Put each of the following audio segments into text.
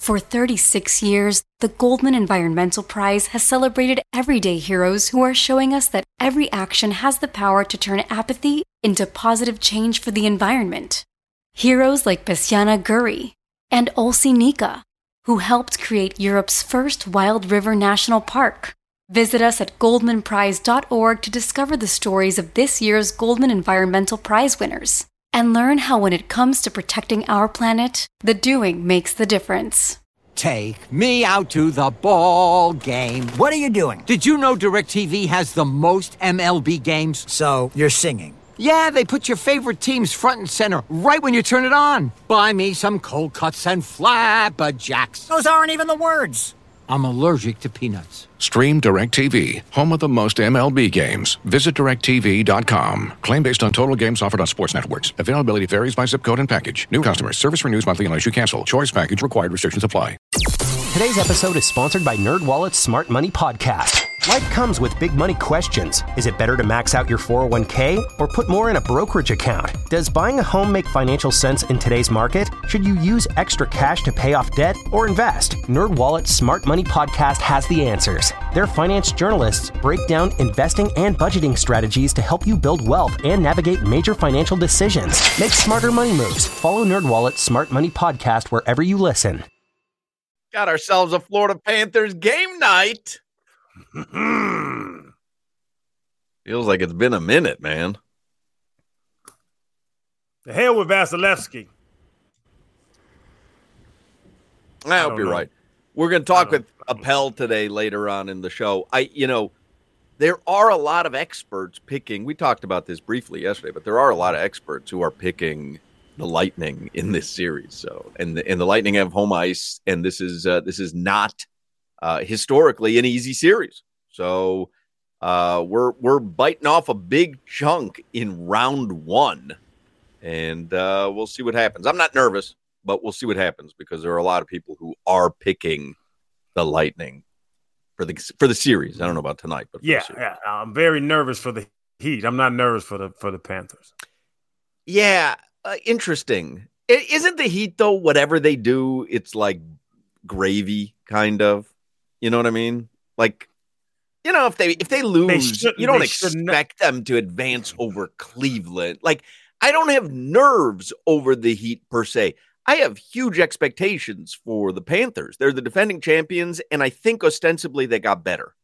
For 36 years, the Goldman Environmental Prize has celebrated everyday heroes who are showing us that every action has the power to turn apathy into positive change for the environment. Heroes like Bessiana Guri and Olsi Nika, who helped create Europe's first wild river national park. Visit us at goldmanprize.org to discover the stories of this year's Goldman Environmental Prize winners and learn how when it comes to protecting our planet, the doing makes the difference. Take me out to the ball game. What are you doing? Did you know DirecTV has the most MLB games? So, you're singing. Yeah, they put your favorite teams front and center right when you turn it on. Buy me some cold cuts and flapjacks. Those aren't even the words. I'm allergic to peanuts. Stream DirecTV, home of the most MLB games. Visit DirecTV.com. Claim based on total games offered on sports networks. Availability varies by zip code and package. New customers. Service renews monthly unless you cancel. Choice package required. Restrictions apply. Today's episode is sponsored by NerdWallet's Smart Money Podcast. Life comes with big money questions. Is it better to max out your 401k or put more in a brokerage account? Does buying a home make financial sense in today's market? Should you use extra cash to pay off debt or invest? NerdWallet's Smart Money Podcast has the answers. Their finance journalists break down investing and budgeting strategies to help you build wealth and navigate major financial decisions. Make smarter money moves. Follow NerdWallet's Smart Money Podcast wherever you listen. Got ourselves a Florida Panthers game night. Feels like it's been a minute, man. The hell with Vasilevsky. I hope you're right. We're going to talk with Appel today later on in the show. There are a lot of experts picking. We talked about this briefly yesterday, but there are a lot of experts who are picking the Lightning in this series. So, and the Lightning have home ice, and this is not historically an easy series. So we're biting off a big chunk in round one, and we'll see what happens. I'm not nervous, but we'll see what happens because there are a lot of people who are picking the Lightning for the series. I don't know about tonight, but yeah, I'm very nervous for the Heat. I'm not nervous for the Panthers. Yeah, interesting. Isn't the Heat though? Whatever they do, it's like gravy, kind of. You know what I mean? Like, if they lose, you don't expect them to advance over Cleveland. Like, I don't have nerves over the Heat per se. I have huge expectations for the Panthers. They're the defending champions, and I think ostensibly they got better.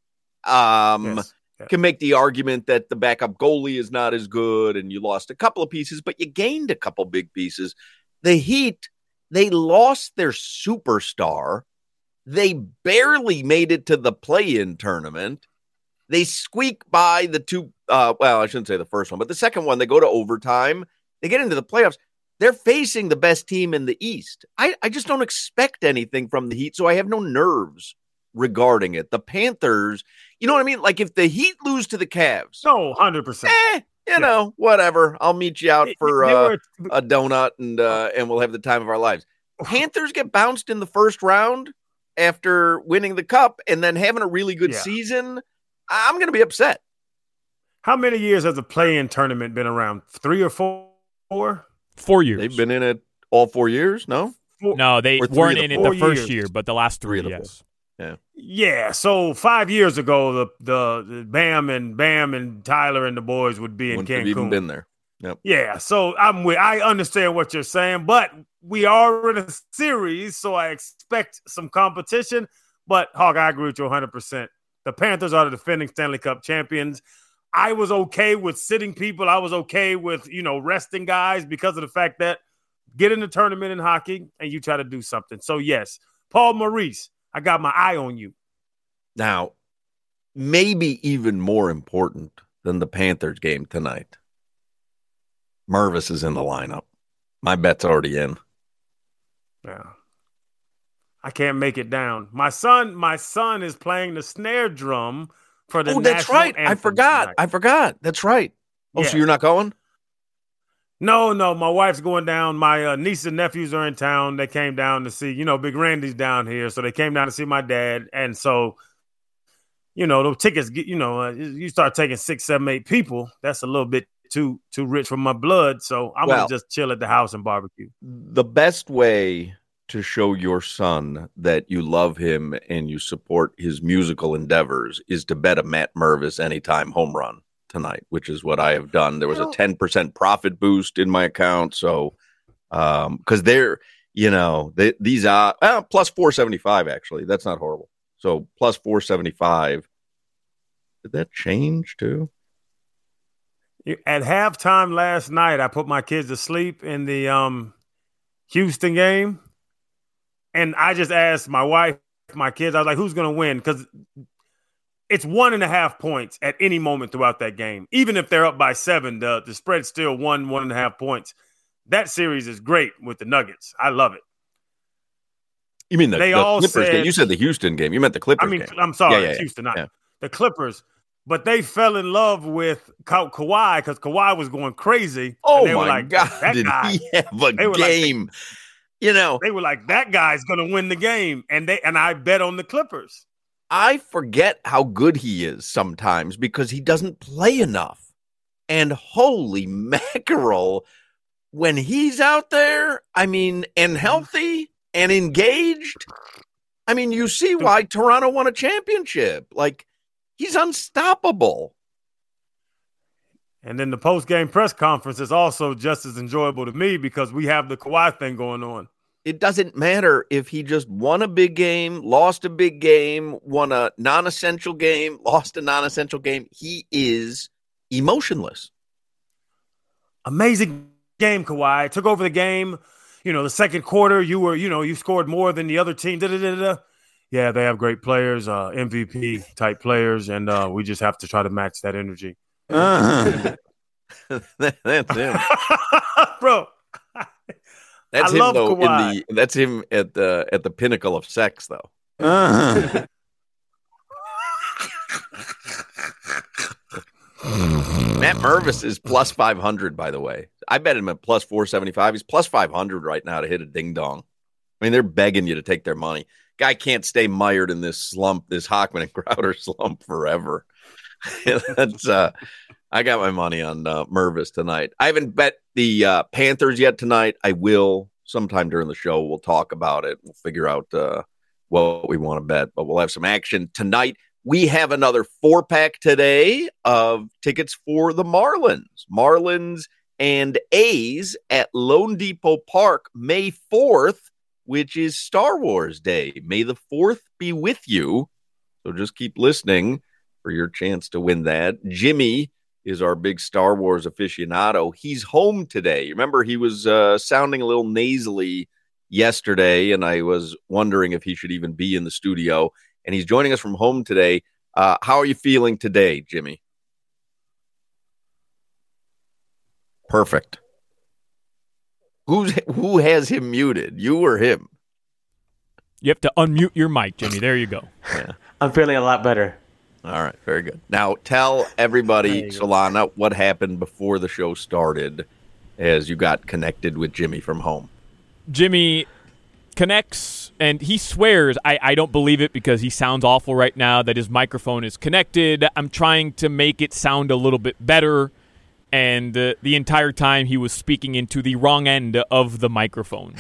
Yes. Yeah. Can make the argument that the backup goalie is not as good, and you lost a couple of pieces, but you gained a couple big pieces. The Heat, they lost their superstar. They barely made it to the play-in tournament. They squeak by the two, I shouldn't say the first one, but the second one, they go to overtime. They get into the playoffs. They're facing the best team in the East. I just don't expect anything from the Heat, so I have no nerves regarding it. The Panthers, you know what I mean? Like if the Heat lose to the Cavs. No, 100%. Whatever. I'll meet you out for a donut and we'll have the time of our lives. Panthers get bounced in the first round after winning the cup and then having a really good season. I'm going to be upset. How many years has the play-in tournament been around? 3 or 4? 4 years. They've been in it all 4 years, no? No, they weren't in it the first year, but the last 3, yes. Yeah, so 5 years ago, the Bam and Tyler and the boys would be in Cancun. Have even been there. Yep. Yeah, so I understand what you're saying, but we are in a series, so I expect some competition. But, Hawk, I agree with you 100%. The Panthers are the defending Stanley Cup champions. I was okay with sitting people. I was okay with, resting guys because of the fact that get in the tournament in hockey and you try to do something. So, yes, Paul Maurice, I got my eye on you. Now, maybe even more important than the Panthers game tonight, Mervis is in the lineup. My bet's already in. Yeah. I can't make it down. My son is playing the snare drum for the national that's right. I forgot. That's right. Oh, yeah. So you're not going? No. My wife's going down. My niece and nephews are in town. They came down to see, Big Randy's down here. So they came down to see my dad. And so, the tickets, you start taking 6, 7, 8 people. That's a little bit too rich for my blood. So I'm going to just chill at the house and barbecue. The best way to show your son that you love him and you support his musical endeavors is to bet a Matt Mervis anytime home run tonight, which is what I have done. There was a 10% profit boost in my account. So, because they're, these are plus 475, actually. That's not horrible. So plus 475. Did that change too? At halftime last night, I put my kids to sleep in the Houston game. And I just asked my wife, my kids, I was like, who's going to win? Because it's 1.5 points at any moment throughout that game. Even if they're up by 7, the spread's still 1.5 points. That series is great with the Nuggets. I love it. You mean the Clippers game? You said the Houston game. You meant the Clippers game. I'm sorry, Houston, not the Clippers. But they fell in love with Kawhi because Kawhi was going crazy. Oh, my God. Did he have a game? They were like, that guy's going to win the game. And I bet on the Clippers. I forget how good he is sometimes because he doesn't play enough. And holy mackerel, when he's out there, and healthy and engaged, you see why Toronto won a championship. Like, he's unstoppable. And then the post-game press conference is also just as enjoyable to me because we have the Kawhi thing going on. It doesn't matter if he just won a big game, lost a big game, won a non-essential game, lost a non-essential game. He is emotionless. Amazing game, Kawhi. Took over the game. The second quarter, you scored more than the other team. Yeah, they have great players, MVP type players, and we just have to try to match that energy. That's him, bro. That's I him love though. Kawhi. That's him at the pinnacle of sex, though. Matt Mervis is plus 500, by the way. I bet him at plus 475. He's plus 500 right now to hit a ding dong. They're begging you to take their money. Guy can't stay mired in this slump, this Hockman and Crowder slump forever. I got my money on Mervis tonight. I haven't bet the Panthers yet tonight. I will sometime during the show. We'll talk about it. We'll figure out what we want to bet, but we'll have some action tonight. We have another 4-pack today of tickets for the Marlins and A's at Lone Depot Park, May 4th, which is Star Wars Day. May the 4th be with you. So just keep listening for your chance to win that. Jimmy is our big Star Wars aficionado. He's home today. Remember, he was sounding a little nasally yesterday, and I was wondering if he should even be in the studio. And he's joining us from home today. How are you feeling today, Jimmy? Perfect. Who has him muted? You or him? You have to unmute your mic, Jimmy. There you go. Yeah. I'm feeling a lot better. All right, very good. Now tell everybody, Solana, what happened before the show started as you got connected with Jimmy from home. Jimmy connects, and he swears, I don't believe it because he sounds awful right now, that his microphone is connected. I'm trying to make it sound a little bit better, and the entire time he was speaking into the wrong end of the microphone.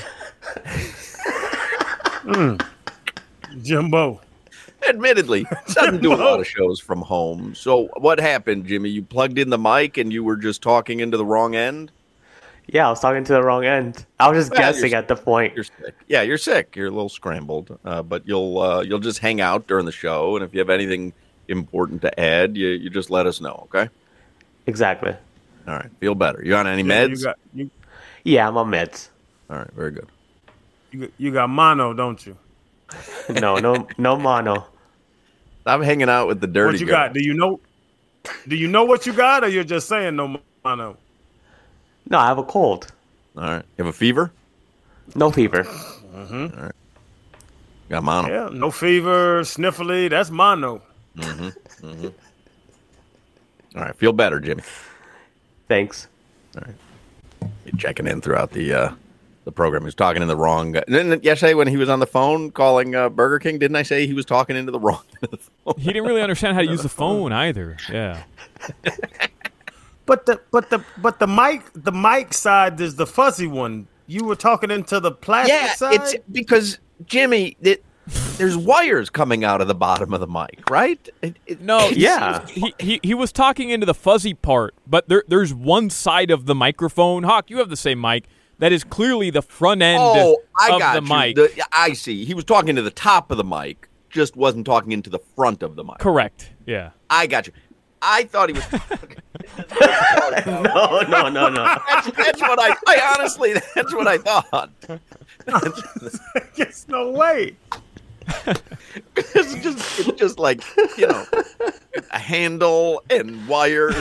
Jimbo. Admittedly, doesn't do a lot of shows from home. So what happened, Jimmy? You plugged in the mic and you were just talking into the wrong end? Yeah, I was talking to the wrong end. I was just guessing at the point. You're sick. Yeah, you're sick. You're a little scrambled, but you'll just hang out during the show, and if you have anything important to add, you just let us know, okay? Exactly. All right, feel better. You on any meds? Yeah, I'm on meds. All right, very good. You got mono, don't you? No mono. Stop hanging out with the dirty What you girl. got? Do you know what you got, or you're just saying no mono? No, I have a cold. All right. You have a fever? No fever. Mm-hmm. All right. Got mono. Yeah, no fever, sniffly. That's mono. Mm-hmm. Mm-hmm. All right. Feel better, Jimmy. Thanks. All right. You're checking in throughout the program. He was talking in the wrong. Didn't yesterday when he was on the phone calling Burger King, didn't I say he was talking into the wrong phone? He didn't really understand how to use the phone either. Yeah. But the mic side is the fuzzy one. You were talking into the plastic side? It's because, Jimmy, there's wires coming out of the bottom of the mic, right? No, Yeah. He was talking into the fuzzy part, but there's one side of the microphone. Hawk, you have the same mic. That is clearly the front end of the mic. I see. He was talking to the top of the mic, just wasn't talking into the front of the mic. Correct. Yeah. I got you. I thought he was. No. That's what I honestly. That's what I thought. There's no way. It's just like, a handle and wires.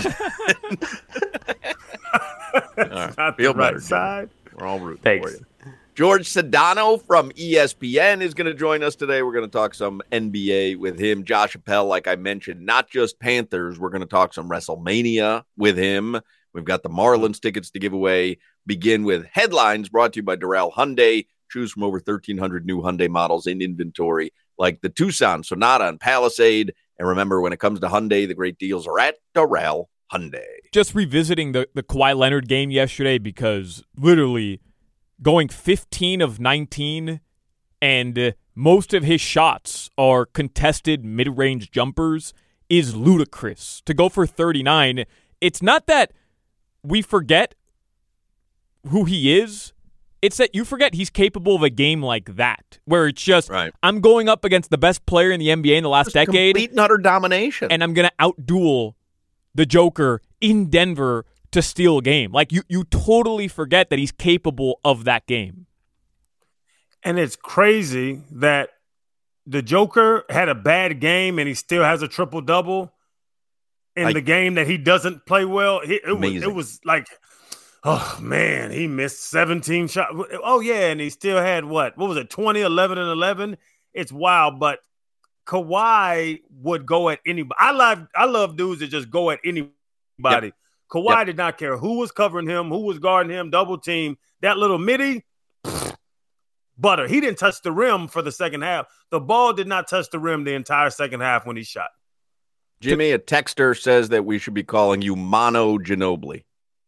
Not feel the right better, side. We're all rooting Thanks. for you. George Sedano from ESPN is going to join us today. We're going to talk some NBA with him. Josh Appel, like I mentioned, not just Panthers. We're going to talk some WrestleMania with him. We've got the Marlins tickets to give away. Begin with headlines brought to you by Doral Hyundai. Choose from over 1,300 new Hyundai models in inventory, like the Tucson, Sonata, and Palisade. And remember, when it comes to Hyundai, the great deals are at Doral Hyundai. Just revisiting the Kawhi Leonard game yesterday, because literally going 15 of 19 and most of his shots are contested mid-range jumpers is ludicrous. To go for 39, it's not that we forget who he is. It's that you forget he's capable of a game like that, where it's just, right. I'm going up against the best player in the NBA in the last decade. Complete and utter domination. And I'm going to outduel the Joker in Denver to steal a game. Like, you totally forget that he's capable of that game. And it's crazy that the Joker had a bad game and he still has a triple-double in the game that he doesn't play well. It was like, oh, man, he missed 17 shots. Oh, yeah, and he still had what was it, 20, 11, and 11? It's wild, but Kawhi would go at anybody. I love dudes that just go at anybody. Yep. Kawhi did not care who was covering him, who was guarding him, double team. That little midi, butter. He didn't touch the rim for the second half. The ball did not touch the rim the entire second half when he shot. Jimmy, a texter says that we should be calling you Mono Ginobili.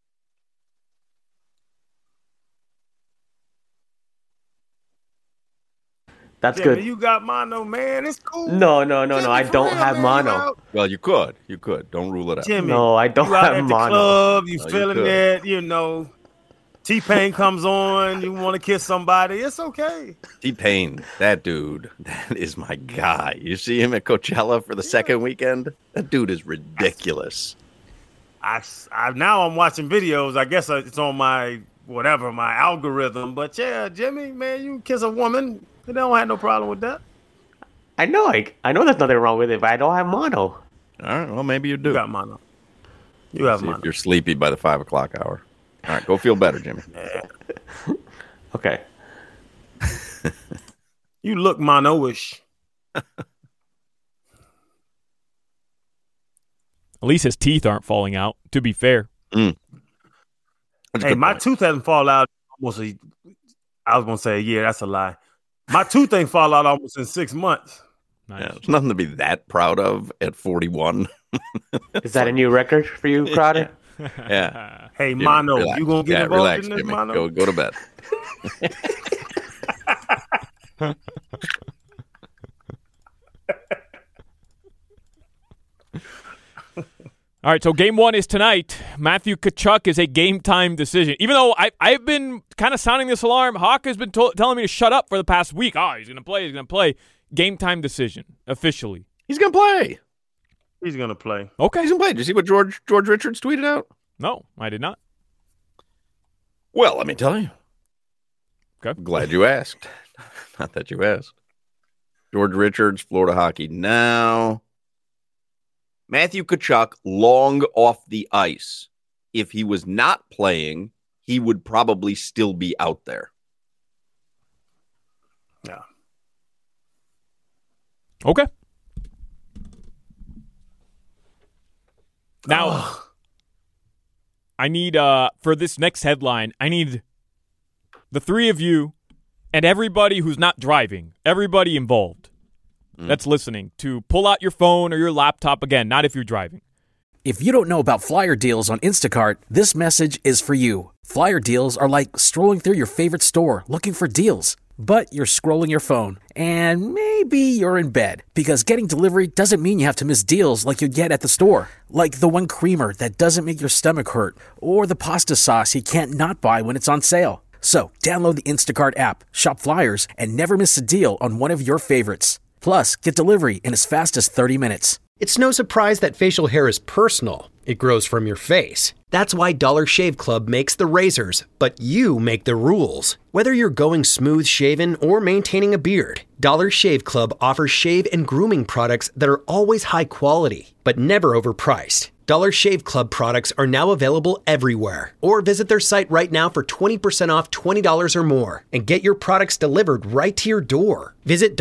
That's Jimmy, good. You got mono, man. It's cool. No. I don't have mono. Well, you could. Don't rule it out. Jimmy, No, I don't you out have at mono. the club, you No, feeling you it, T-Pain comes on, you want to kiss somebody. It's okay. T-Pain, that dude, that is my guy. You see him at Coachella for the second weekend? That dude is ridiculous. Now I'm watching videos. I guess it's on my algorithm. But yeah, Jimmy, man, you kiss a woman. They don't have no problem with that. I know there's nothing wrong with it, but I don't have mono. All right, well, maybe you do. You got mono. You have See mono. if you're sleepy by the 5 o'clock hour. All right, go feel better, Jimmy. Okay. You look mono-ish. At least his teeth aren't falling out, to be fair. Hey, my tooth hasn't fallen out almost I was going to say a year. That's a lie. My tooth ain't fall out almost in 6 months. Nice. Yeah, it's nothing to be that proud of at 41. Is that a new record for you, Crowder? Yeah. Hey, Jimmy, Mono, relax. you going to get involved relax, in this, Jimmy. Mono? Go to bed. All right, so game one is tonight. Matthew Tkachuk is a game-time decision. Even though I've been kind of sounding this alarm, Hawk has been telling me to shut up for the past week. Oh, he's going to play. Game-time decision, officially. He's going to play. He's going to play. Okay. He's going to play. Did you see what George Richards tweeted out? No, I did not. Well, let me tell you. Okay. I'm glad you asked. Not that you asked. George Richards, Florida Hockey Now. Matthew Tkachuk long off the ice. If he was not playing, he would probably still be out there. Yeah. Okay. Now, I need, for this next headline, I need the three of you and everybody who's not driving, everybody involved that's listening, to pull out your phone or your laptop, again, not if you're driving, If you don't know about flyer deals on Instacart, this message is for you. Flyer deals are like strolling through your favorite store looking for deals. But you're scrolling your phone, and maybe you're in bed, because getting delivery doesn't mean you have to miss deals like you'd get at the store. Like the one creamer that doesn't make your stomach hurt, or the pasta sauce you can't not buy when it's on sale. So, download the Instacart app, shop flyers, and never miss a deal on one of your favorites. Plus, get delivery in as fast as 30 minutes. It's no surprise that facial hair is personal. It grows from your face. That's why Dollar Shave Club makes the razors, but you make the rules. Whether you're going smooth shaven or maintaining a beard, Dollar Shave Club offers shave and grooming products that are always high quality, but never overpriced. Dollar Shave Club products are now available everywhere. Or visit their site right now for 20% off $20 or more and get your products delivered right to your door. Visit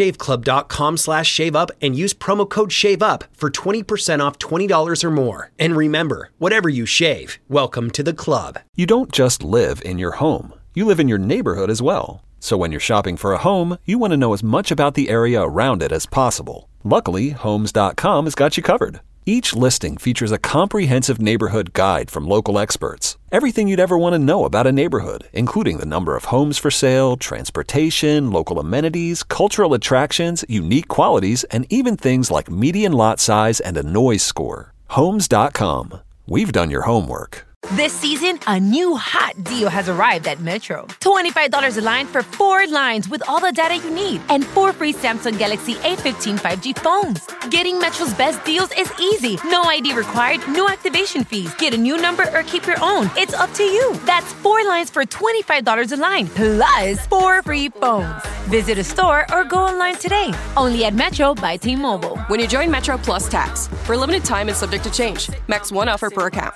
dollarshaveclub.com/shaveup and use promo code SHAVEUP for 20% off $20 or more. And remember, whatever you shave, welcome to the club. You don't just live in your home. You live in your neighborhood as well. So when you're shopping for a home, you want to know as much about the area around it as possible. Luckily, Homes.com has got you covered. Each listing features a comprehensive neighborhood guide from local experts. Everything you'd ever want to know about a neighborhood, including the number of homes for sale, transportation, local amenities, cultural attractions, unique qualities, and even things like median lot size and a noise score. Homes.com. We've done your homework. This season, a new hot deal has arrived at Metro. $25 a line for 4 lines with all the data you need and 4 free Samsung Galaxy A15 5G phones. Getting Metro's best deals is easy. No ID required, no activation fees. Get a new number or keep your own. It's up to you. That's 4 lines for $25 a line, plus 4 free phones. Visit a store or go online today. Only at Metro by T-Mobile. When you join Metro Plus Tax, for a limited time and subject to change. Max 1 offer per account.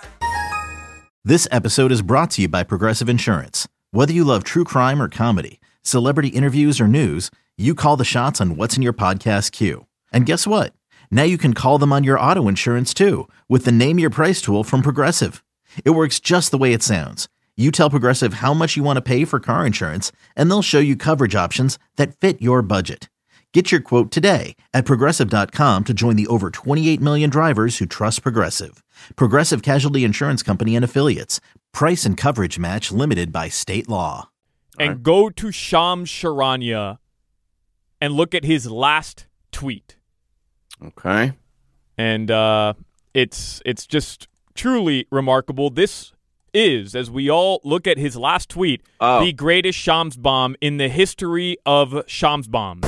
This episode is brought to you by Progressive Insurance. Whether you love true crime or comedy, celebrity interviews or news, you call the shots on what's in your podcast queue. And guess what? Now you can call them on your auto insurance too with the Name Your Price tool from Progressive. It works just the way it sounds. You tell Progressive how much you want to pay for car insurance, and they'll show you coverage options that fit your budget. Get your quote today at Progressive.com to join the over 28 million drivers who trust Progressive. Progressive Casualty Insurance Company and Affiliates. Price and coverage match limited by state law. And go to Shams Charania and look at his last tweet. Okay. And it's just truly remarkable. This is, as we all look at his last tweet, the greatest Shams bomb in the history of Shams bombs.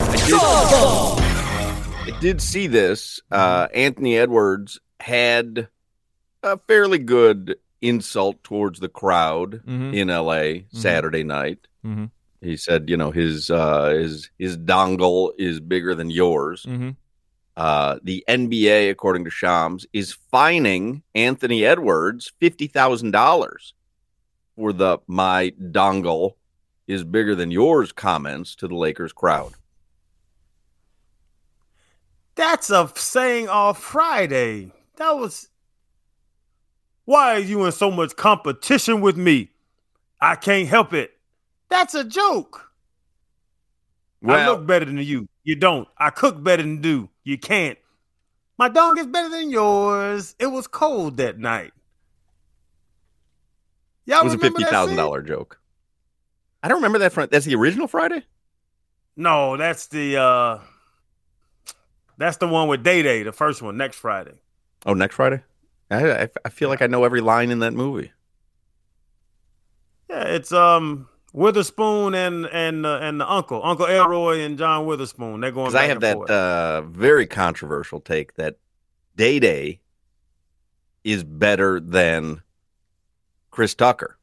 I did see this. Anthony Edwards had a fairly good insult towards the crowd in LA Saturday night. Mm-hmm. He said, you know, his dongle is bigger than yours. The NBA, according to Shams, is fining Anthony Edwards $50,000 for the "my dongle is bigger than yours" comments to the Lakers crowd. That's a saying off Friday. That was, why are you in so much competition with me? I can't help it. That's a joke. Well, I look better than you. You don't. I cook better than you. You can't. My dog is better than yours. It was cold that night. Y'all it was a $50,000 joke. I don't remember that. That's the original Friday? No, that's the one with Day Day, the first one, next Friday. Oh, next Friday? I feel like I know every line in that movie. Yeah, it's Witherspoon and the Uncle Elroy and John Witherspoon. They're going. Because I have that very controversial take that Day Day is better than Chris Tucker.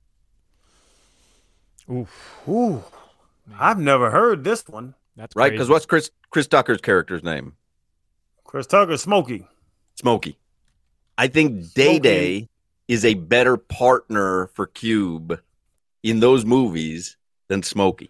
Ooh. I've never heard this one. That's right. Because what's Chris Tucker's character's name? Chris Tucker, Smokey. I think Day Day is a better partner for Cube in those movies than Smokey.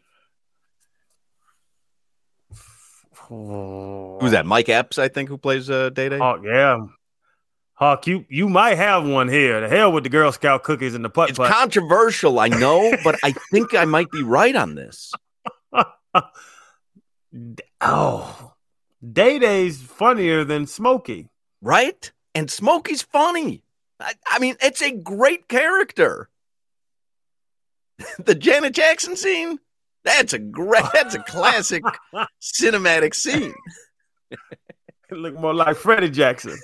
Who's that? Mike Epps, I think, who plays Day Day. Oh yeah, Hawk. You might have one here. The hell with the Girl Scout cookies and the putt. It's controversial, I know, but I think I might be right on this. Oh, Day Day's funnier than Smokey, right? And Smokey's funny. I mean, it's a great character. The Janet Jackson scene, that's a classic cinematic scene. It looked more like Freddie Jackson.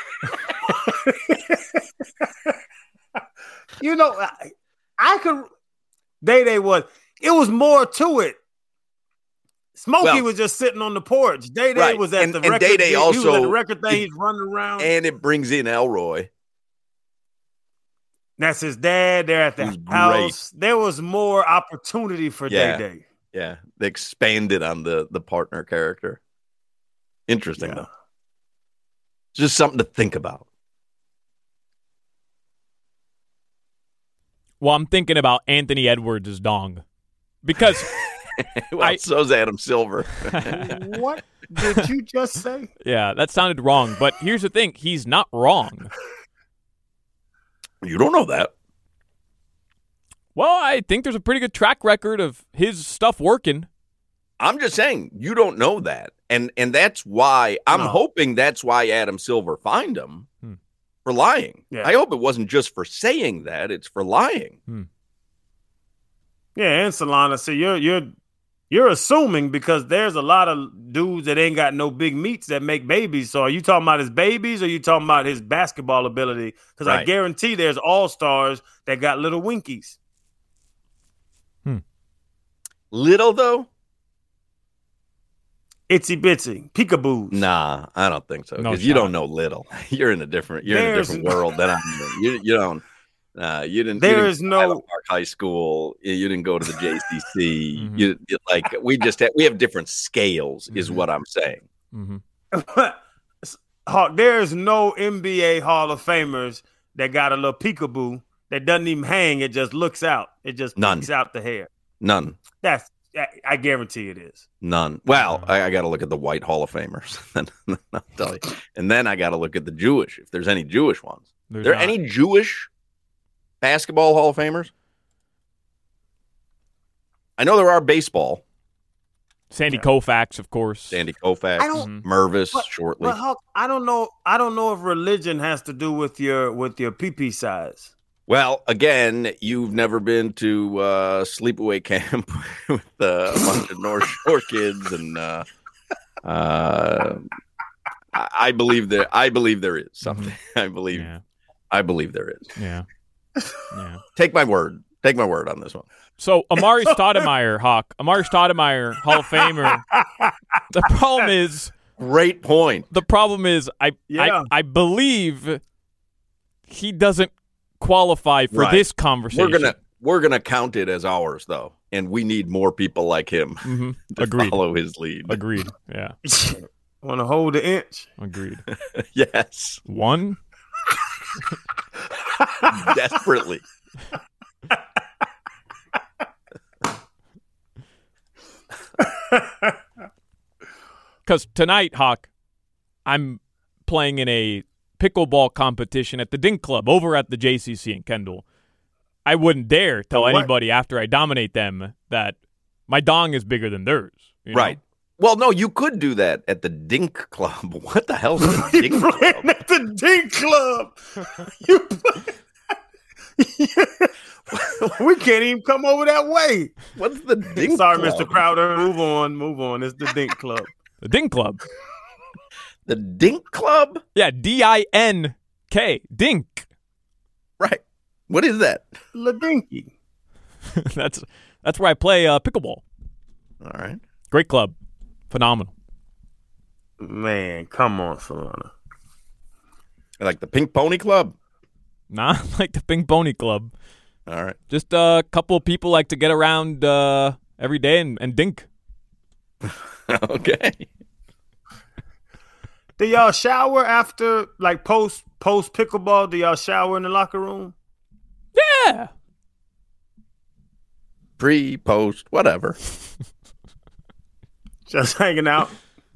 You know, I could. Day was. It was more to it. Smokey was just sitting on the porch. Day was at the record. Day also he was at the record thing. He's running around, and it brings in Elroy. That's his dad. They're at the house. There was more opportunity for Day. Yeah, they expanded on the partner character. Interesting though. Just something to think about. Well, I'm thinking about Anthony Edwards' dong. Because so's Adam Silver. What did you just say? Yeah, that sounded wrong. But here's the thing. He's not wrong. You don't know that. Well, I think there's a pretty good track record of his stuff working. I'm just saying, you don't know that. And that's why, I'm hoping that's why Adam Silver fined him for lying. Yeah. I hope it wasn't just for saying that, it's for lying. Yeah, and Solana, so you're assuming because there's a lot of dudes that ain't got no big meats that make babies. So are you talking about his babies or are you talking about his basketball ability? Because I guarantee there's all-stars that got little winkies. Little, though? Itsy bitsy, peekaboos. Nah, I don't think so. Because you don't know little. You're in a different world than I'm in. You don't. You didn't. There you is didn't no Park High School. You didn't go to the JCC. We have different scales, is what I'm saying. Hawk, there is no NBA Hall of Famers that got a little peekaboo that doesn't even hang. It just looks out. It just peeks out the hair. None. I guarantee it is. None. Well, I got to look at the white Hall of Famers. Then I'll tell you. And then I got to look at the Jewish, if there's any Jewish ones. Are there any Jewish basketball Hall of Famers? I know there are baseball. Sandy Koufax, of course. Sandy Koufax. Mervis shortly. But Hawk, I don't know if religion has to do with your pee-pee size. Well, again, you've never been to sleepaway camp with a bunch of North Shore kids, and I believe there is something. I believe there is. Yeah. Take my word on this one. So Amari Stoudemire, Hawk. Amari Stoudemire, Hall of Famer. The problem is, great point. The problem is, I believe he doesn't qualify for this conversation. We're gonna count it as ours, though, and we need more people like him to follow his lead. Agreed. Yeah. Want to hold the inch? Agreed. Yes. One. Desperately. Because tonight, Hawk, I'm playing in a pickleball competition at the Dink Club over at the JCC in Kendall. I wouldn't dare tell anybody after I dominate them that my dong is bigger than theirs. Right. Know? Well, no, you could do that at the Dink Club. What the hell is the Dink Club? At the Dink Club. We can't even come over that way. What's the Dink Sorry, Club? Mr. Crowder. Move on. It's the Dink Club. The Dink Club. The Dink Club? Yeah, D-I-N-K. Dink. Right. What is that? La Dinky. That's where I play pickleball. All right. Great club. Phenomenal. Man, come on, Solana. Like the Pink Pony Club? Nah, like the Pink Pony Club. All right. Just a couple of people like to get around every day and dink. Okay. Do y'all shower after, like, post pickleball? Do y'all shower in the locker room? Yeah. Pre, post, whatever. Just hanging out.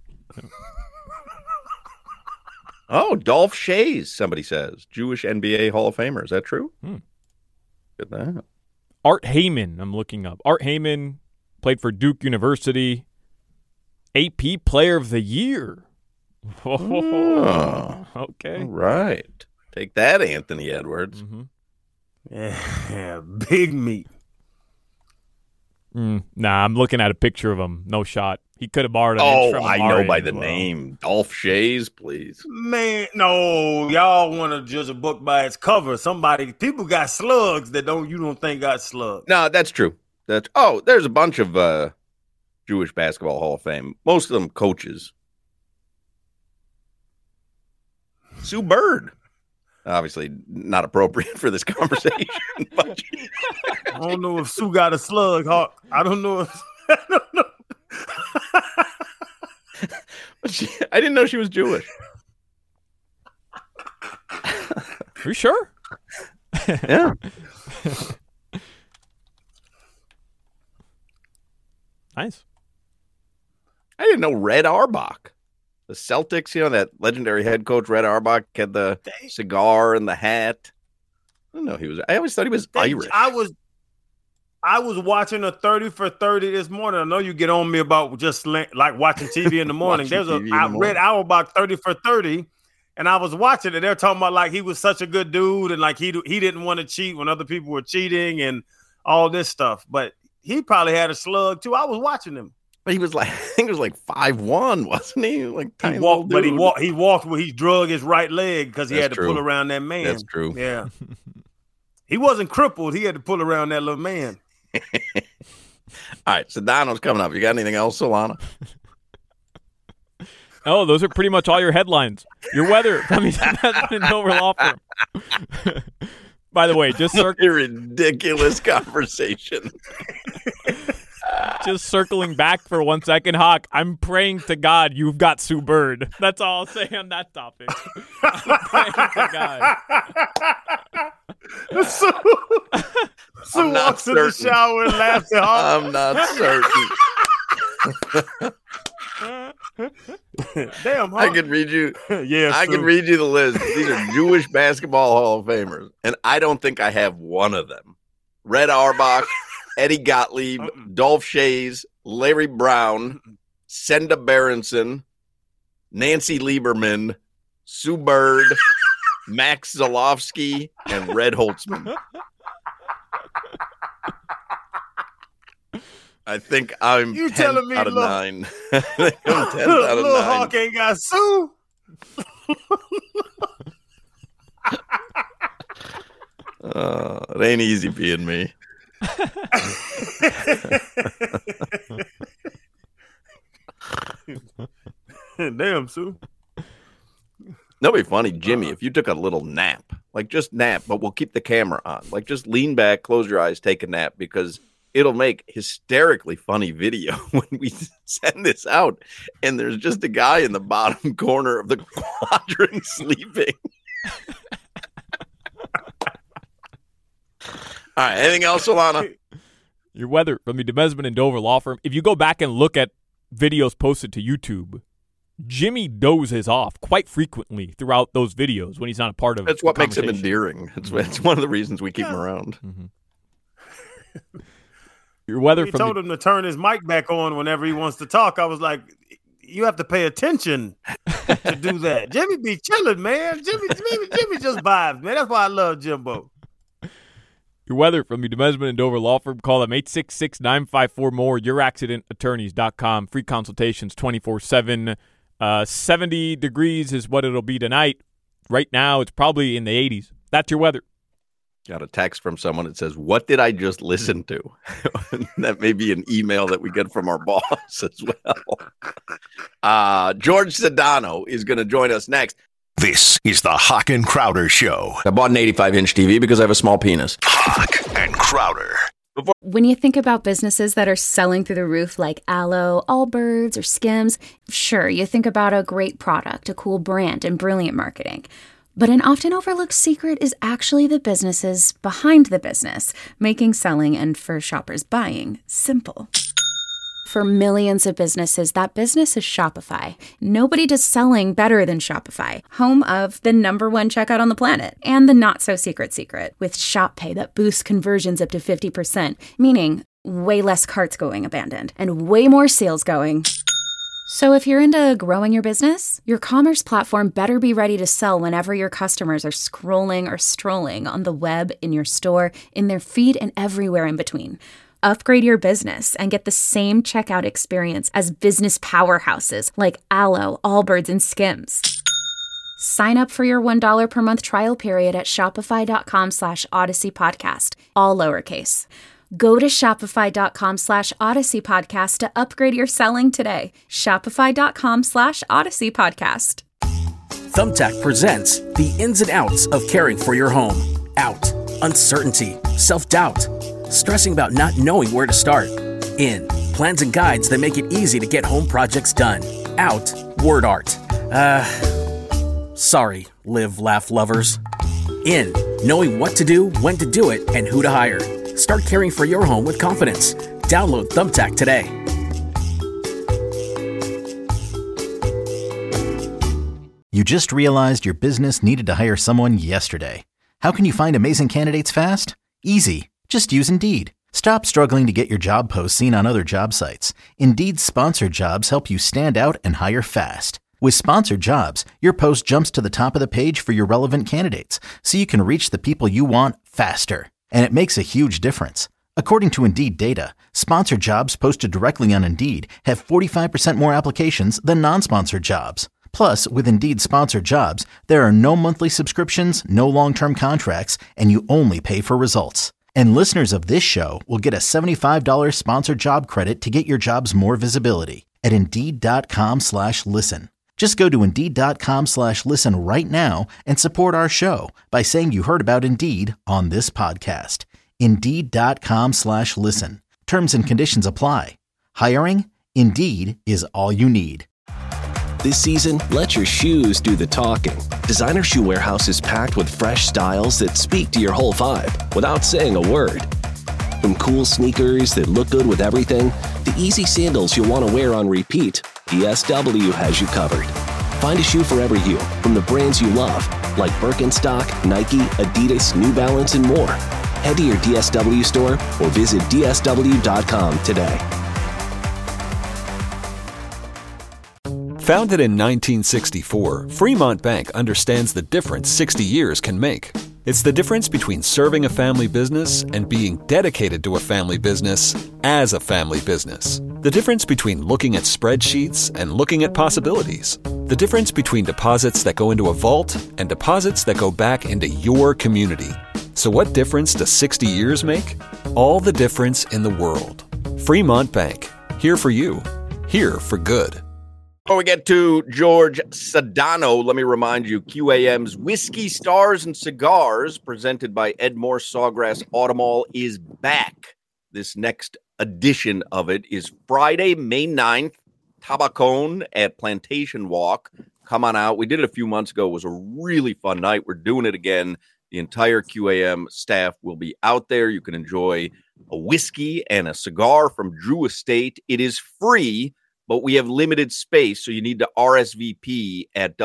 Oh, Dolph Shays, somebody says. Jewish NBA Hall of Famer. Is that true? Good at that. Art Heyman, I'm looking up. Art Heyman played for Duke University. AP Player of the Year. Oh, okay. All right. Take that, Anthony Edwards. Mm-hmm. Yeah, big meat. Nah, I'm looking at a picture of him. No shot. He could have borrowed an inch from I Amari know by as the well. name. Dolph Shays, please. Man, no, y'all want to judge a book by its cover. People got slugs that you don't think got slugs. No, that's true. There's a bunch of Jewish Basketball Hall of Fame. Most of them coaches. Sue Bird. Obviously not appropriate for this conversation. But I don't know if Sue got a slug, Hawk. I don't know if I don't know. I didn't know she was Jewish. Are you sure? Yeah. Nice. I didn't know Red Auerbach. The Celtics, that legendary head coach, Red Auerbach, had the cigar and the hat. I don't know. I always thought he was Irish. I was watching a 30 for 30 this morning. I know you get on me about just like watching TV in the morning. I read Auerbach 30 for 30, and I was watching it. They're talking about like he was such a good dude, and like he didn't want to cheat when other people were cheating and all this stuff. But he probably had a slug too. I was watching him. But he was like, I think it was like 5'1", wasn't he? Like tiny he walked, little dude. He walked where he drug his right leg because he That's had to true. pull around that man. That's true. Yeah. He wasn't crippled. He had to pull around that little man. All right, Sedano's coming up. You got anything else, Solana? Oh, those are pretty much all your headlines. Your weather. Dover Law Firm. By the way, just a ridiculous conversation. Just circling back for 1 second, Hawk. I'm praying to God you've got Sue Bird. That's all I'll say on that topic. I'm praying to God. Sue walks in the shower and laughs at Hawk. I'm not certain. Damn, Hawk. I can read you. Yeah, I can read you the list. These are Jewish Basketball Hall of Famers, and I don't think I have one of them. Red Auerbach, Eddie Gottlieb, Dolph Shays, Larry Brown, Senda Berenson, Nancy Lieberman, Sue Bird, Max Zalowski, and Red Holtzman. I think I'm 10 out of 9. I think I'm 10 out of 9. Little Hawk ain't got Sue. It ain't easy being me. Damn, Sue. That'd be funny, Jimmy, if you took a little nap. Like, just nap, but we'll keep the camera on. Like, just lean back, close your eyes, take a nap, because it'll make hysterically funny video when we send this out. And there's just a guy in the bottom corner of the quadrant sleeping. All right, anything else, Solana? Your weather from the DeMesman and Dover Law Firm. If you go back and look at videos posted to YouTube, Jimmy dozes off quite frequently throughout those videos when he's not a part of it. That's what makes him endearing. It's one of the reasons we keep him around. Mm-hmm. Your weather He from told him to turn his mic back on whenever he wants to talk. I was like, you have to pay attention to do that. Jimmy be chilling, man. Jimmy just vibes, man. That's why I love Jimbo. Your weather from the DeMesman and Dover Law Firm. Call them 866-954-MORE, youraccidentattorneys.com. Free consultations 24/7. 70 degrees is what it'll be tonight. Right now, it's probably in the 80s. That's your weather. Got a text from someone that says, "What did I just listen to?" That may be an email that we get from our boss as well. George Sedano is going to join us next. This is the Hawk and Crowder Show. I bought an 85-inch TV because I have a small penis. Hawk and Crowder. When you think about businesses that are selling through the roof like Aloe, Allbirds, or Skims, sure, you think about a great product, a cool brand, and brilliant marketing. But an often overlooked secret is actually the businesses behind the business, making selling and for shoppers buying simple. For millions of businesses, that business is Shopify. Nobody does selling better than Shopify, home of the #1 checkout on the planet and the not-so-secret secret with Shop Pay that boosts conversions up to 50%, meaning way less carts going abandoned and way more sales going So if you're into growing your business, your commerce platform better be ready to sell whenever your customers are scrolling or strolling on the web, in your store, in their feed, and everywhere in between. Upgrade your business and get the same checkout experience as business powerhouses like Allo, Allbirds, and Skims. Sign up for your $1 per month trial period at shopify.com/Odyssey Podcast, all lowercase. Go to shopify.com/Odyssey Podcast to upgrade your selling today. Shopify.com/Odyssey Podcast. Thumbtack presents the ins and outs of caring for your home. Out, uncertainty, self-doubt, stressing about not knowing where to start. In, plans and guides that make it easy to get home projects done. Out, word art. Sorry, live, laugh lovers. In, knowing what to do, when to do it, and who to hire. Start caring for your home with confidence. Download Thumbtack today. You just realized your business needed to hire someone yesterday. How can you find amazing candidates fast? Easy. Just use Indeed. Stop struggling to get your job posts seen on other job sites. Indeed's sponsored jobs help you stand out and hire fast. With sponsored jobs, your post jumps to the top of the page for your relevant candidates, so you can reach the people you want faster. And it makes a huge difference. According to Indeed data, sponsored jobs posted directly on Indeed have 45% more applications than non-sponsored jobs. Plus, with Indeed sponsored jobs, there are no monthly subscriptions, no long-term contracts, and you only pay for results. And listeners of this show will get a $75 sponsored job credit to get your jobs more visibility at Indeed.com/listen. Just go to Indeed.com/listen right now and support our show by saying you heard about Indeed on this podcast. Indeed.com/listen. Terms and conditions apply. Hiring? Indeed is all you need. This season, let your shoes do the talking. Designer Shoe Warehouse is packed with fresh styles that speak to your whole vibe without saying a word. From cool sneakers that look good with everything, to easy sandals you'll want to wear on repeat, DSW has you covered. Find a shoe for every you, from the brands you love, like Birkenstock, Nike, Adidas, New Balance, and more. Head to your DSW store or visit DSW.com today. Founded in 1964, Fremont Bank understands the difference 60 years can make. It's the difference between serving a family business and being dedicated to a family business as a family business. The difference between looking at spreadsheets and looking at possibilities. The difference between deposits that go into a vault and deposits that go back into your community. So what difference does 60 years make? All the difference in the world. Fremont Bank. Here for you. Here for good. Before we get to George Sedano, let me remind you, QAM's Whiskey, Stars, and Cigars, presented by Edmore Sawgrass Automall, is back. This next edition of it is Friday, May 9th, Tabacón at Plantation Walk. Come on out. We did it a few months ago. It was a really fun night. We're doing it again. The entire QAM staff will be out there. You can enjoy a whiskey and a cigar from Drew Estate. It is free, but we have limited space, so you need to RSVP at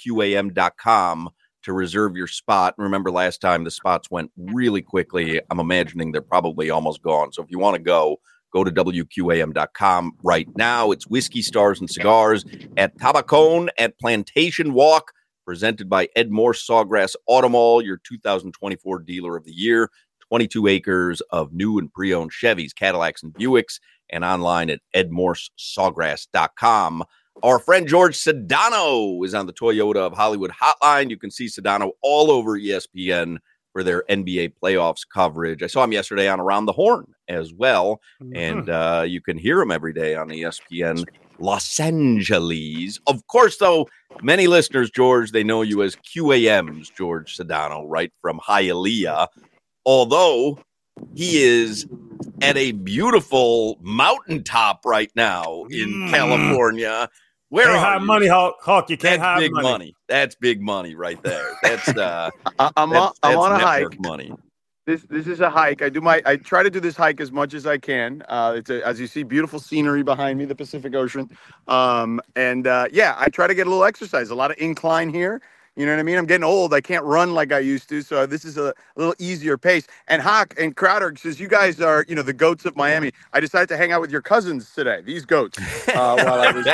WQAM.com to reserve your spot. Remember, last time the spots went really quickly. I'm imagining they're probably almost gone. So if you want to go to WQAM.com right now. It's Whiskey, Stars, and Cigars at Tabacón at Plantation Walk, presented by Edmore Sawgrass Automall, your 2024 Dealer of the Year. 22 acres of new and pre-owned Chevys, Cadillacs, and Buicks, and online at edmoresawgrass.com. Our friend George Sedano is on the Toyota of Hollywood hotline. You can see Sedano all over ESPN for their NBA playoffs coverage. I saw him yesterday on Around the Horn as well, and you can hear him every day on ESPN Los Angeles. Of course, though, many listeners, George, they know you as QAM's George Sedano, right from Hialeah, although he is at a beautiful mountaintop right now in California. Where can't hide money, Hawk. You can't That's hide big money. That's big money right there. That's I'm on a hike. Money. This is a hike. I try to do this hike as much as I can. As you see, beautiful scenery behind me, the Pacific Ocean. I try to get a little exercise. A lot of incline here. You know what I mean? I'm getting old. I can't run like I used to. So this is a little easier pace. And Hawk and Crowder, since you guys are, the goats of Miami, I decided to hang out with your cousins today. These goats. While I was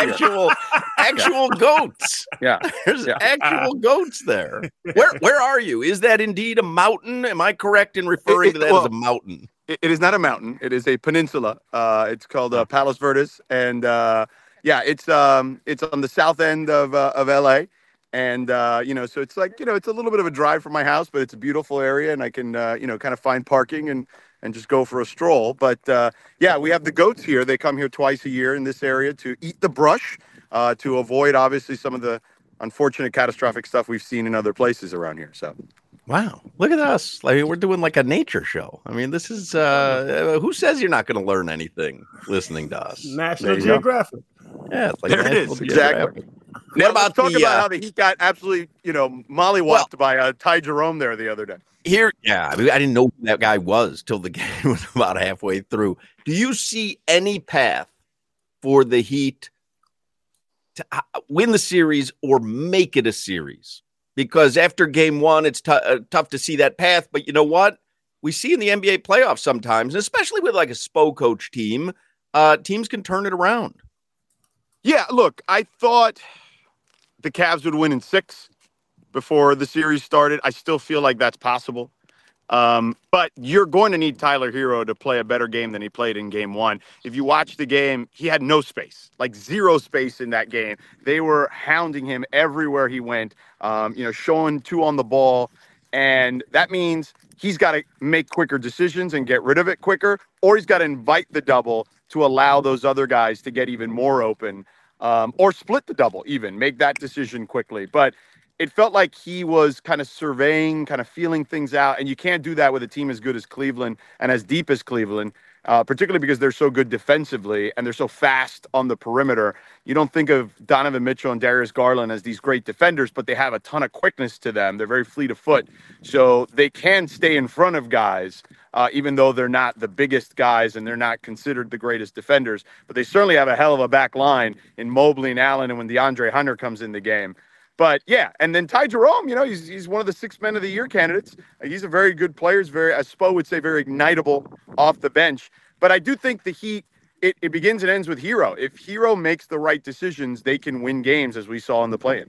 actual goats. Yeah. There's actual goats there. Where are you? Is that indeed a mountain? Am I correct in referring to that as a mountain? It is not a mountain. It is a peninsula. It's called Palos Verdes. And it's on the south end of LA. And, so it's like, it's a little bit of a drive from my house, but it's a beautiful area and I can, kind of find parking and just go for a stroll. But, we have the goats here. They come here twice a year in this area to eat the brush, to avoid, obviously, some of the unfortunate catastrophic stuff we've seen in other places around here. So, wow, look at us. We're doing like a nature show. I mean, this is, who says you're not going to learn anything listening to us? National Geographic. Yeah, it's like there it is. Exactly. What about talk about how the Heat got absolutely, mollywopped by Ty Jerome there the other day? I didn't know who that guy was till the game was about halfway through. Do you see any path for the Heat to win the series or make it a series? Because after game one, it's tough to see that path. But you know what? We see in the NBA playoffs sometimes, and especially with like a Spo coach team, teams can turn it around. Yeah, look, I thought the Cavs would win in 6 before the series started. I still feel like that's possible. But you're going to need Tyler Hero to play a better game than he played in game 1. If you watch the game, he had no space, like zero space in that game. They were hounding him everywhere he went, showing 2 on the ball. And that means he's got to make quicker decisions and get rid of it quicker, or he's got to invite the double to allow those other guys to get even more open, or split the double even, make that decision quickly. But it felt like he was kind of surveying, kind of feeling things out, and you can't do that with a team as good as Cleveland and as deep as Cleveland, particularly because they're so good defensively and they're so fast on the perimeter. You don't think of Donovan Mitchell and Darius Garland as these great defenders, but they have a ton of quickness to them. They're very fleet of foot, so they can stay in front of guys, even though they're not the biggest guys and they're not considered the greatest defenders. But they certainly have a hell of a back line in Mobley and Allen, and when DeAndre Hunter comes in the game. But yeah, and then Ty Jerome, he's one of the 6 men of the year candidates. He's a very good player. He's very, as Spo would say, very ignitable off the bench. But I do think the Heat, it begins and ends with Hero. If Hero makes the right decisions, they can win games, as we saw in the play-in.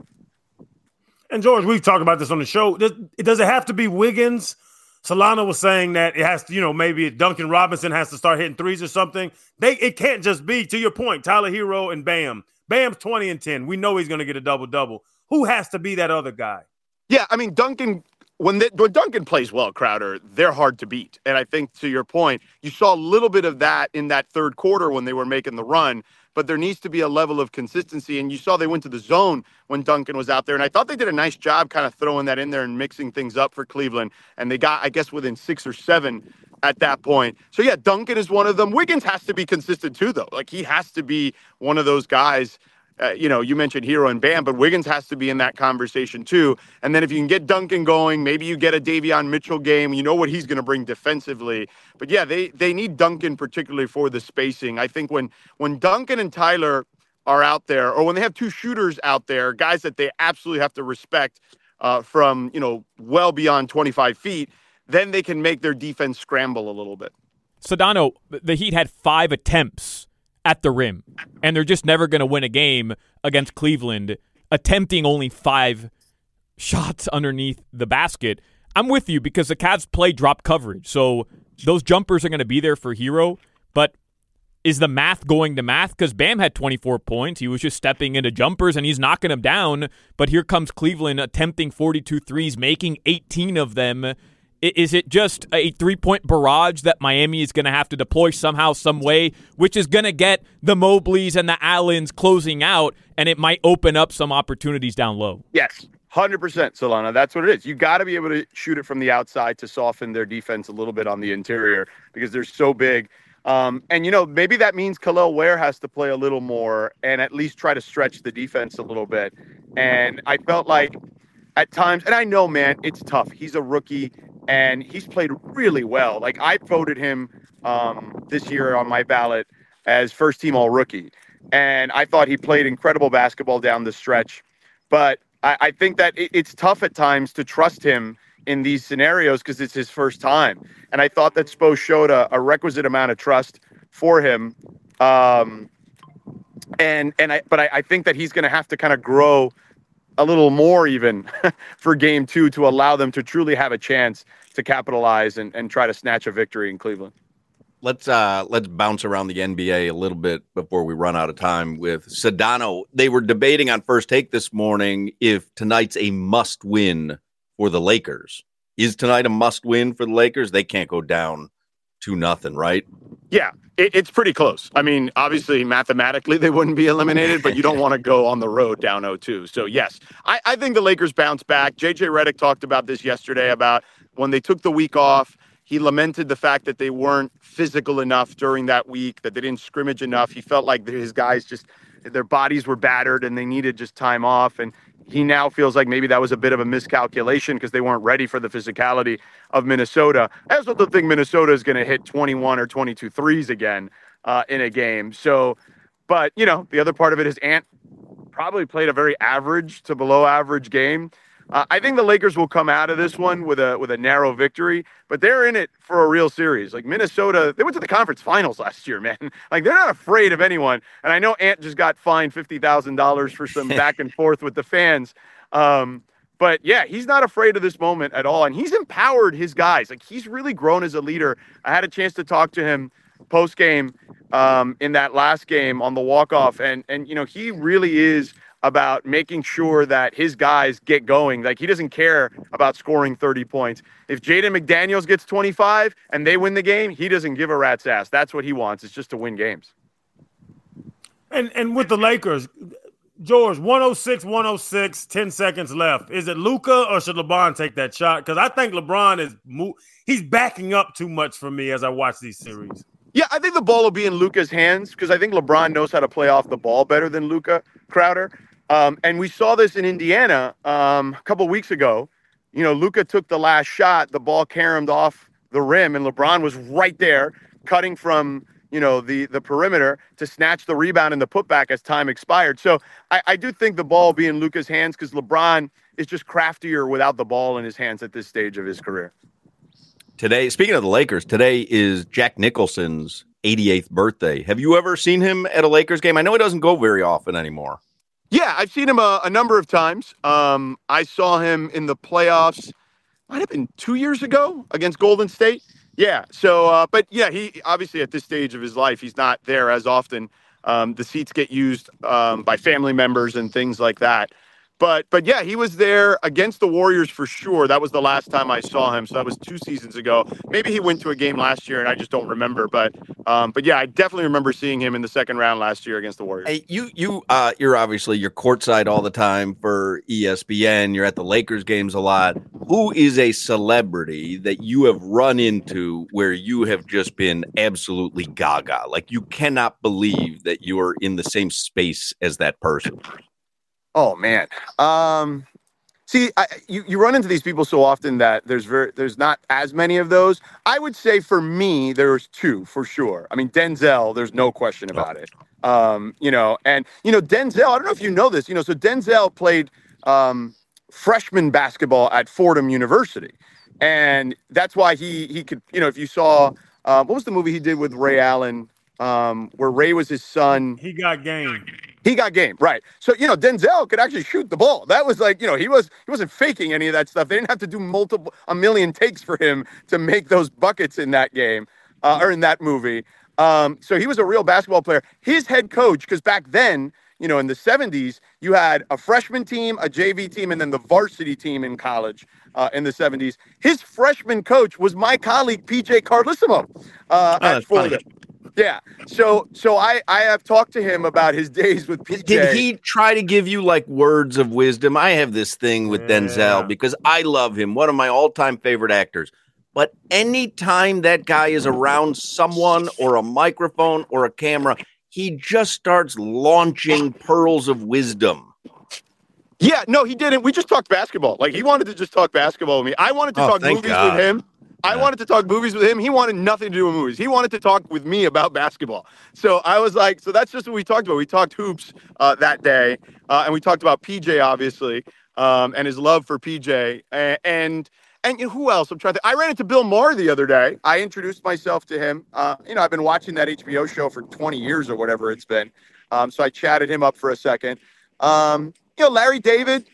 And George, we've talked about this on the show. Does it have to be Wiggins? Solana was saying that it has to, maybe Duncan Robinson has to start hitting threes or something. It can't just be, to your point, Tyler Hero and Bam. Bam's 20 and 10. We know he's going to get a double-double. Who has to be that other guy? Yeah, I mean, Duncan, when Duncan plays well, Crowder, they're hard to beat. And I think, to your point, you saw a little bit of that in that third quarter when they were making the run, but there needs to be a level of consistency. And you saw they went to the zone when Duncan was out there. And I thought they did a nice job kind of throwing that in there and mixing things up for Cleveland. And they got, I guess, within 6 or 7 at that point. So, yeah, Duncan is one of them. Wiggins has to be consistent, too, though. Like, he has to be one of those guys. You mentioned Hero and Bam, but Wiggins has to be in that conversation too. And then if you can get Duncan going, maybe you get a Davion Mitchell game. You know what he's going to bring defensively. But yeah, they need Duncan particularly for the spacing. I think when Duncan and Tyler are out there, or when they have 2 shooters out there, guys that they absolutely have to respect from well beyond 25 feet, then they can make their defense scramble a little bit. Sedano, the Heat had 5 attempts at the rim, and they're just never going to win a game against Cleveland attempting only 5 shots underneath the basket. I'm with you because the Cavs play drop coverage, so those jumpers are going to be there for Hero, but is the math going to math? Because Bam had 24 points. He was just stepping into jumpers, and he's knocking them down, but here comes Cleveland attempting 42 threes, making 18 of them. Is it just a 3-point barrage that Miami is going to have to deploy somehow, some way, which is going to get the Mobleys and the Allens closing out, and it might open up some opportunities down low? Yes, 100%, Solana. That's what it is. You got to be able to shoot it from the outside to soften their defense a little bit on the interior because they're so big. And, maybe that means Khalil Ware has to play a little more and at least try to stretch the defense a little bit. And I felt like at times, and I know, man, it's tough. He's a rookie. And he's played really well. Like, I voted him this year on my ballot as first-team All-Rookie. And I thought he played incredible basketball down the stretch. But I think that it's tough at times to trust him in these scenarios because it's his first time. And I thought that Spo showed a requisite amount of trust for him. But I think that he's going to have to kind of grow a little more even for game 2 to allow them to truly have a chance to capitalize and try to snatch a victory in Cleveland. Let's bounce around the NBA a little bit before we run out of time with Sedano. They were debating on First Take this morning if tonight's a must-win for the Lakers. Is tonight a must-win for the Lakers? They can't go down 2-0, right? Yeah, it's pretty close. I mean, obviously, mathematically, they wouldn't be eliminated, but you don't want to go on the road down 0-2. So, yes, I think the Lakers bounce back. J.J. Redick talked about this yesterday, about when they took the week off. He lamented the fact that they weren't physical enough during that week, that they didn't scrimmage enough. He felt like his guys just, their bodies were battered and they needed just time off. And he now feels like maybe that was a bit of a miscalculation because they weren't ready for the physicality of Minnesota. I also don't think Minnesota is going to hit 21 or 22 threes again in a game. So, but, you know, the other part of it is Ant probably played a very average to below average game. I think the Lakers will come out of this one with a narrow victory, but they're in it for a real series. Like Minnesota, they went to the conference finals last year, man. Like they're not afraid of anyone. And I know Ant just got fined $50,000 for some back and forth with the fans. But yeah, he's not afraid of this moment at all. And he's empowered his guys. Like he's really grown as a leader. I had a chance to talk to him post game in that last game on the walk-off. And you know, he really is about making sure that his guys get going. Like he doesn't care about scoring 30 points. If Jaden McDaniels gets 25 and they win the game, he doesn't give a rat's ass. That's what he wants. It's just to win games. And with the Lakers, George, 106, 10 seconds left. Is it Luka or should LeBron take that shot? Because I think LeBron he's backing up too much for me as I watch these series. Yeah, I think the ball will be in Luka's hands because I think LeBron knows how to play off the ball better than Luka, Crowder. And we saw this in Indiana a couple weeks ago. You know, Luka took the last shot, the ball caromed off the rim, and LeBron was right there cutting from, you know, the perimeter to snatch the rebound and the putback as time expired. So I do think the ball will be in Luka's hands because LeBron is just craftier without the ball in his hands at this stage of his career. Today, speaking of the Lakers, today is Jack Nicholson's 88th birthday. Have you ever seen him at a Lakers game? I know he doesn't go very often anymore. Yeah, I've seen him a number of times. I saw him in the playoffs, might have been 2 years ago against Golden State. Yeah, so, but yeah, he obviously at this stage of his life, he's not there as often. The seats get used by family members and things like that. But yeah, he was there against the Warriors for sure. That was the last time I saw him. So that was 2 seasons ago. Maybe he went to a game last year and I just don't remember. But yeah, I definitely remember seeing him in the second round last year against the Warriors. Hey, you're obviously you're courtside all the time for ESPN. You're at the Lakers games a lot. Who is a celebrity that you have run into where you have just been absolutely gaga? Like you cannot believe that you are in the same space as that person. Oh man. See, you run into these people so often that there's not as many of those. I would say for me, there's 2 for sure. I mean, Denzel, there's no question about it. You know, and you know, Denzel, I don't know if you know this, you know, so Denzel played freshman basketball at Fordham University. And that's why he could, you know, if you saw what was the movie he did with Ray Allen, where Ray was his son. He Got Game. He got game, right. So, you know, Denzel could actually shoot the ball. That was like, you know, he wasn't faking any of that stuff. They didn't have to do a million takes for him to make those buckets in that game or in that movie. So he was a real basketball player. His head coach, because back then, you know, in the 70s, you had a freshman team, a JV team, and then the varsity team in college in the 70s. His freshman coach was my colleague, PJ Carlissimo at Fordham. Yeah. So I have talked to him about his days with PJ. Did he try to give you like words of wisdom? I have this thing with Denzel because I love him, one of my all-time favorite actors. But anytime that guy is around someone or a microphone or a camera, he just starts launching pearls of wisdom. Yeah, no, he didn't. We just talked basketball. Like he wanted to just talk basketball with me. I wanted to talk movies with him. I wanted to talk movies with him. He wanted nothing to do with movies. He wanted to talk with me about basketball. So I was like, so that's just what we talked about. We talked hoops that day, and we talked about PJ, obviously. and his love for PJ. And who else? I'm trying to. I ran into Bill Maher the other day. I introduced myself to him. I've been watching that HBO show for 20 years or whatever it's been. So I chatted him up for a second. Larry David.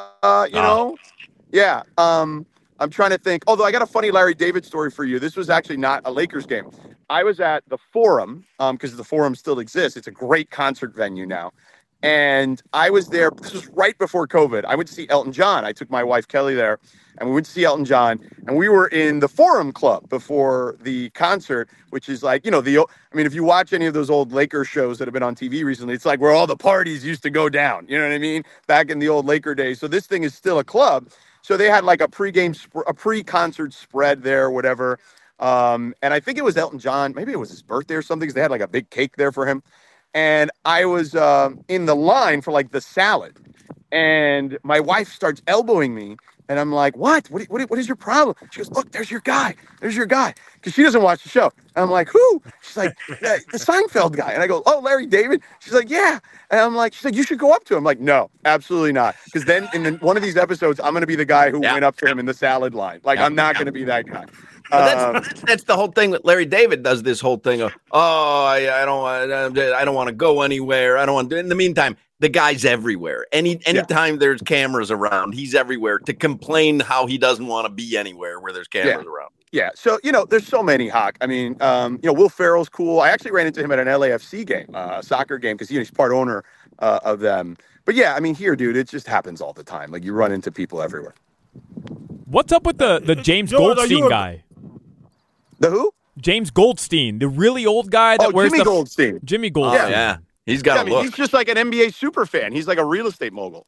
Yeah. I'm trying to think. Although I got a funny Larry David story for you. This was actually not a Lakers game. I was at the Forum because the Forum still exists. It's a great concert venue now. And I was there. This was right before COVID. I went to see Elton John. I took my wife, Kelly, there. And we went to see Elton John. And we were in the Forum Club before the concert, which is like, if you watch any of those old Lakers shows that have been on TV recently, it's like where all the parties used to go down. You know what I mean? Back in the old Laker days. So this thing is still a club. So they had like a pre-concert spread there, whatever. And I think it was Elton John. Maybe it was his birthday or something because they had like a big cake there for him. And I was in the line for like the salad. And my wife starts elbowing me. And I'm like, what is your problem? She goes, look, there's your guy. There's your guy. Because she doesn't watch the show. And I'm like, who? She's like, the Seinfeld guy. And I go, oh, Larry David? She's like, yeah. And I'm like, she's like, you should go up to him. I'm like, no, absolutely not. Because then in one of these episodes, I'm going to be the guy who went up to him in the salad line. Like, I'm not going to be that guy. That's the whole thing. Larry David does this whole thing of, I don't want to go anywhere. I don't want to. In the meantime, the guy's everywhere. Anytime there's cameras around, he's everywhere to complain how he doesn't want to be anywhere where there's cameras around. Yeah. So, there's so many, Hawk. I mean, Will Ferrell's cool. I actually ran into him at an LAFC game, a soccer game, because he's part owner of them. But yeah, I mean, here, dude, it just happens all the time. Like, you run into people everywhere. What's up with the James Goldstein guy? The who? James Goldstein, the really old guy that wears Jimmy Goldstein. Jimmy Goldstein. Oh, yeah. He's got a look. He's just like an NBA super fan. He's like a real estate mogul.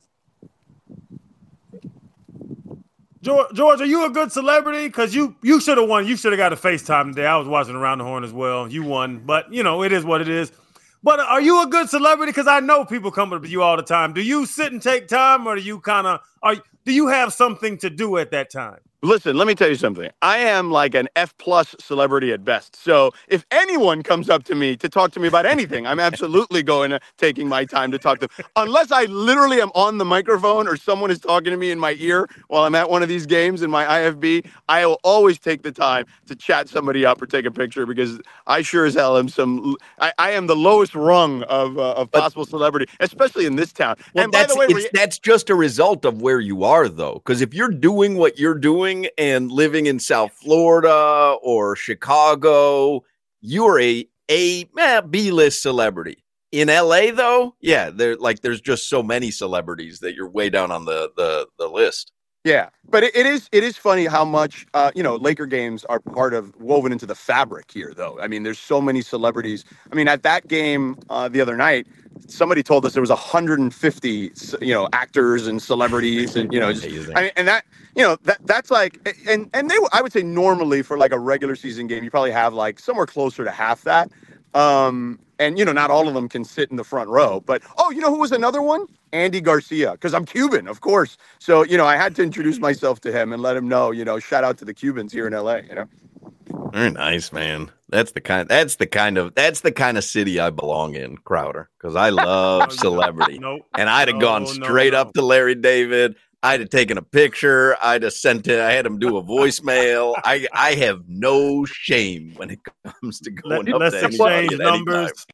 George, are you a good celebrity? Because you should have won. You should have got a FaceTime today. I was watching Around the Horn as well. You won. But, it is what it is. But are you a good celebrity? Because I know people come up to you all the time. Do you sit and take time, or do you do you have something to do at that time? Listen, let me tell you something. I am like an F+ celebrity at best. So if anyone comes up to me to talk to me about anything, I'm absolutely taking my time to talk to them. Unless I literally am on the microphone or someone is talking to me in my ear while I'm at one of these games in my IFB, I will always take the time to chat somebody up or take a picture because I sure as hell am I am the lowest rung of possible celebrity, especially in this town. Well, and by the way, that's just a result of where you are, though. Because if you're doing what you're doing and living in South Florida or Chicago, you're a B-list celebrity. In LA, though, there's just so many celebrities that you're way down on the list. Yeah, but it is funny how much Laker games are woven into the fabric here, though. I mean, there's so many celebrities. I mean, at that game the other night, somebody told us there was 150 actors and celebrities, and that's like, and I would say normally for like a regular season game, you probably have like somewhere closer to half that. And, not all of them can sit in the front row. But, who was another one? Andy Garcia, because I'm Cuban, of course. So, I had to introduce myself to him and let him know, shout out to the Cubans here in L.A., Very nice, man. That's the kind of city I belong in, Crowder, because I love celebrity. And I'd have gone straight up to Larry David. I'd have taken a picture. I'd have sent it. I had him do a voicemail. I have no shame when it comes to going up to exchange numbers.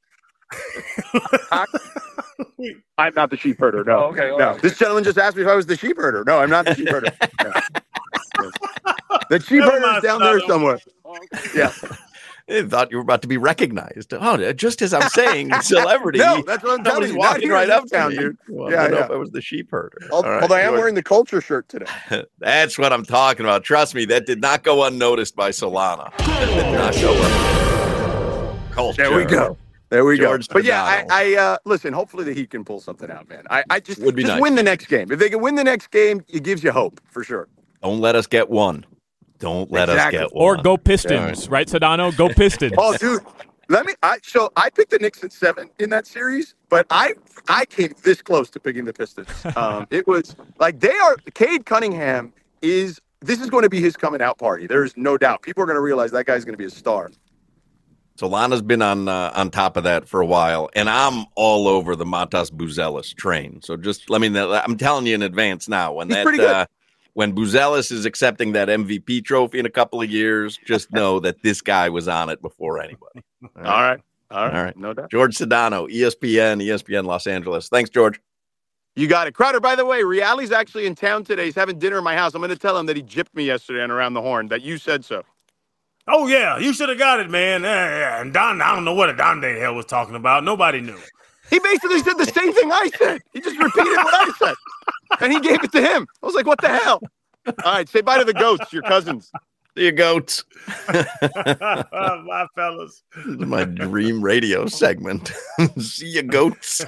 I'm not the sheep herder. No. Okay. No. Right. This gentleman just asked me if I was the sheep herder. No, I'm not the sheep herder. No. The sheep herder is down there somewhere. Yeah. I thought you were about to be recognized. Oh, just as I'm saying, celebrity. No, that's what I'm telling you. Walking right up to me. Dude. Well, I don't know if I was the sheep herder. Although I am wearing the culture shirt today. That's what I'm talking about. Trust me, that did not go unnoticed by Solana. That did not go unnoticed. Culture. There we go. But yeah, I listen. Hopefully the Heat can pull something out, man. I just nice. Win the next game. If they can win the next game, it gives you hope for sure. Don't let us get one. Don't let us get one. Or go Pistons, right, Sedano? Go Pistons. Oh, dude. I picked the Knicks at 7 in that series, but I came this close to picking the Pistons. It was like Cade Cunningham this is going to be his coming out party. There's no doubt. People are going to realize that guy's going to be a star. So Lana's been on top of that for a while, and I'm all over the Matas Buzelis train. So just let me know. I'm telling you in advance now when when Buzelis is accepting that MVP trophy in a couple of years, just know that this guy was on it before anybody. All right. No doubt. George Sedano, ESPN Los Angeles. Thanks, George. You got it. Crowder, by the way, Reali's actually in town today. He's having dinner at my house. I'm going to tell him that he gypped me yesterday on Around the Horn, that you said so. Oh, yeah. You should have got it, man. Yeah. And Don, I don't know what Don Day hell was talking about. Nobody knew. He basically said the same thing I said. He just repeated what I said. And he gave it to him. I was like, what the hell? All right. Say bye to the goats, your cousins. See you, goats. My fellas. This is my dream radio segment. See you, goats.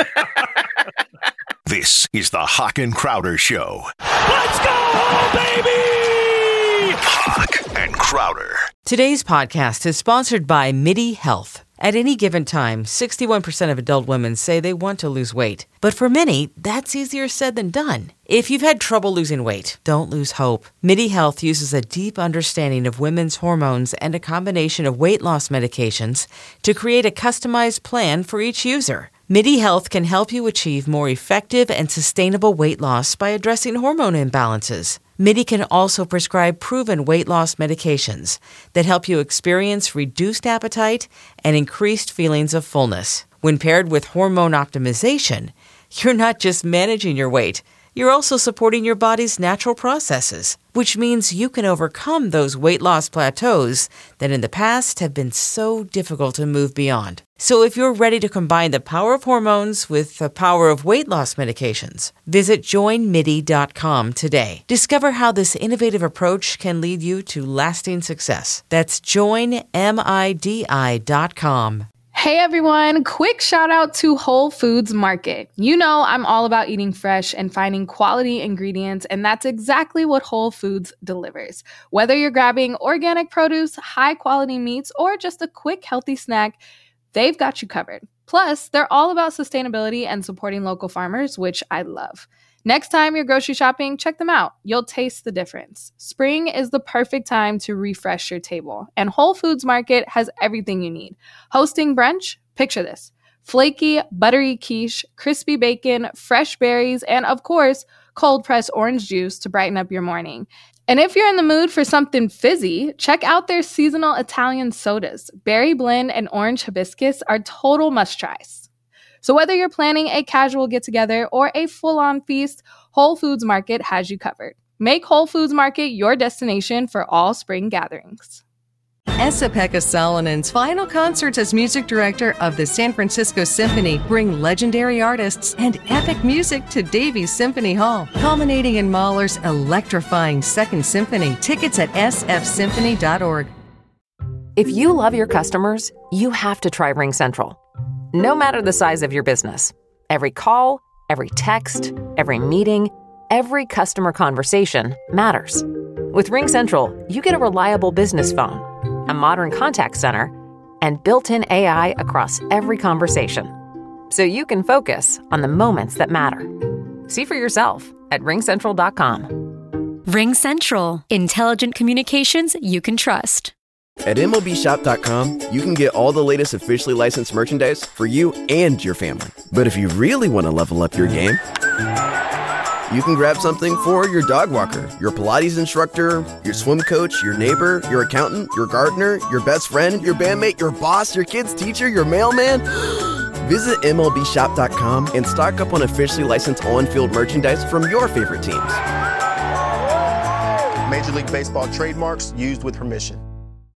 This is the Hawk and Crowder Show. Let's go, baby! Hawk and Crowder. Today's podcast is sponsored by MIDI Health. At any given time, 61% of adult women say they want to lose weight. But for many, that's easier said than done. If you've had trouble losing weight, don't lose hope. MIDI Health uses a deep understanding of women's hormones and a combination of weight loss medications to create a customized plan for each user. MIDI Health can help you achieve more effective and sustainable weight loss by addressing hormone imbalances. MIDI can also prescribe proven weight loss medications that help you experience reduced appetite and increased feelings of fullness. When paired with hormone optimization, you're not just managing your weight, you're also supporting your body's natural processes, which means you can overcome those weight loss plateaus that in the past have been so difficult to move beyond. So if you're ready to combine the power of hormones with the power of weight loss medications, visit joinmidi.com today. Discover how this innovative approach can lead you to lasting success. That's joinmidi.com. Hey everyone, quick shout out to Whole Foods Market. You know I'm all about eating fresh and finding quality ingredients, and that's exactly what Whole Foods delivers. Whether you're grabbing organic produce, high quality meats, or just a quick healthy snack, they've got you covered. Plus, they're all about sustainability and supporting local farmers, which I love. Next time you're grocery shopping, check them out. You'll taste the difference. Spring is the perfect time to refresh your table, and Whole Foods Market has everything you need. Hosting brunch? Picture this. Flaky, buttery quiche, crispy bacon, fresh berries, and of course, cold-pressed orange juice to brighten up your morning. And if you're in the mood for something fizzy, check out their seasonal Italian sodas. Berry blend and orange hibiscus are total must-tries. So whether you're planning a casual get-together or a full-on feast, Whole Foods Market has you covered. Make Whole Foods Market your destination for all spring gatherings. Esa-Pekka Salonen's final concerts as music director of the San Francisco Symphony bring legendary artists and epic music to Davies Symphony Hall, culminating in Mahler's electrifying Second Symphony. Tickets at sfsymphony.org. If you love your customers, you have to try RingCentral. No matter the size of your business, every call, every text, every meeting, every customer conversation matters. With RingCentral, you get a reliable business phone, a modern contact center, and built-in AI across every conversation. So you can focus on the moments that matter. See for yourself at ringcentral.com. RingCentral. Intelligent communications you can trust. At MLBshop.com, you can get all the latest officially licensed merchandise for you and your family. But if you really want to level up your game, you can grab something for your dog walker, your Pilates instructor, your swim coach, your neighbor, your accountant, your gardener, your best friend, your bandmate, your boss, your kid's teacher, your mailman. Visit MLBshop.com and stock up on officially licensed on-field merchandise from your favorite teams. Major League Baseball trademarks used with permission.